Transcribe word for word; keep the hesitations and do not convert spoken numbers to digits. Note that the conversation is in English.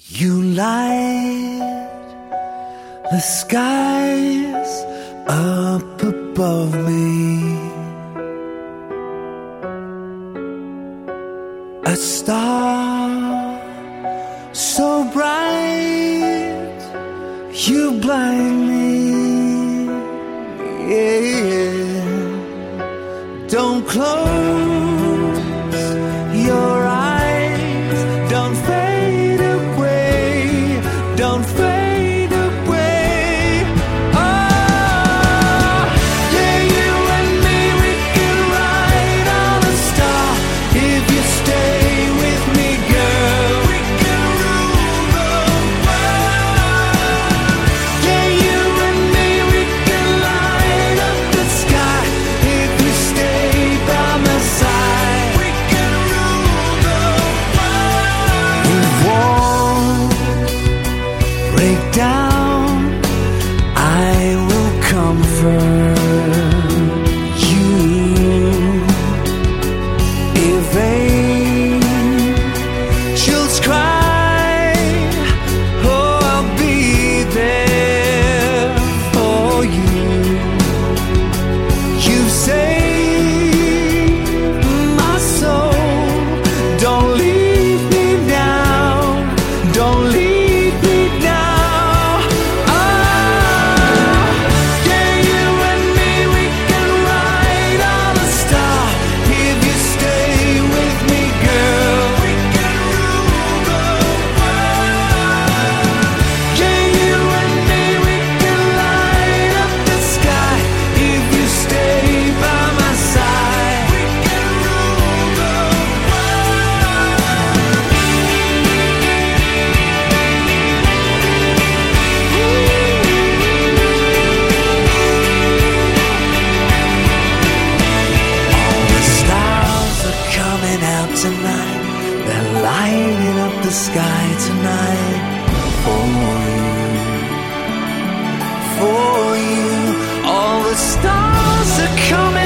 You light the skies up above me, a star so bright you blind me, yeah. Don't close your eyes, don't fade away, don't fade away. Oh, yeah, you and me, we can ride on a star. If you stay with me, girl, we can rule the world. Yeah, you and me, we can light up the sky. If you stay by my side, we can rule the world. We won't break down, I will comfort you. If angels cry, oh, I'll be there for you. You've saved my soul, don't leave me now, don't leave me now. Oh, yeah, you and me, we can ride on a star. If you stay with me, girl, we can rule the world. Yeah, you and me, we can light up the sky. If you stay by my side, we can rule the All the stars are coming out tonight, they're lighting up the sky tonight for you, for you. All the stars are coming